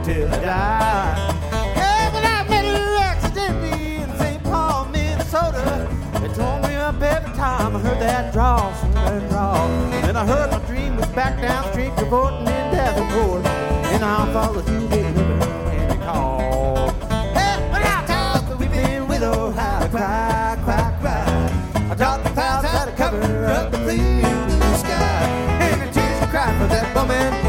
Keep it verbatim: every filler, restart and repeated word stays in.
till I die. Hey, when I met her accidentally in Saint Paul, Minnesota, it tore me up every time I heard that draw, that draw. And I heard my dream was back downstream, cavorting in Davenport, and I followed you, big river, and you called. Hey, when I talk, the weeping widow, how to cry, cry, cry. I dropped the clouds, how to cover up the blue sky, and the tears cry for that woman.